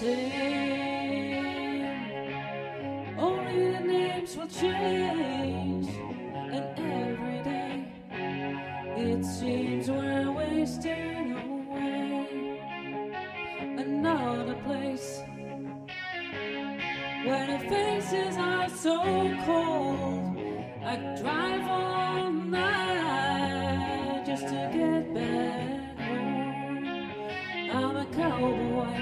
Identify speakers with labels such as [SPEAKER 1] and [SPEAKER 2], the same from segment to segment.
[SPEAKER 1] same. Only the names will change, and every day it seems we're wasting away. Another place where the faces are so cold. I drive all night just to get back home. I'm a cowboy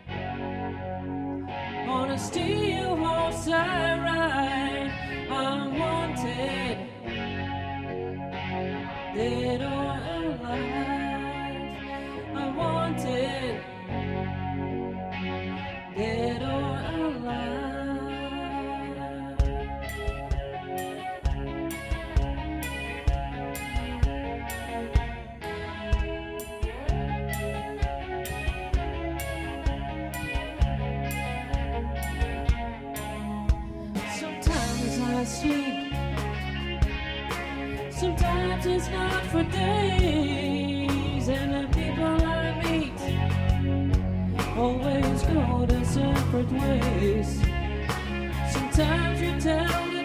[SPEAKER 1] on a steel horse I ride. I'm wanted, dead or alive. I'm wanted, dead or alive. Sometimes I sleep, sometimes it's not for days, and the people I meet always go their separate ways. Sometimes you tell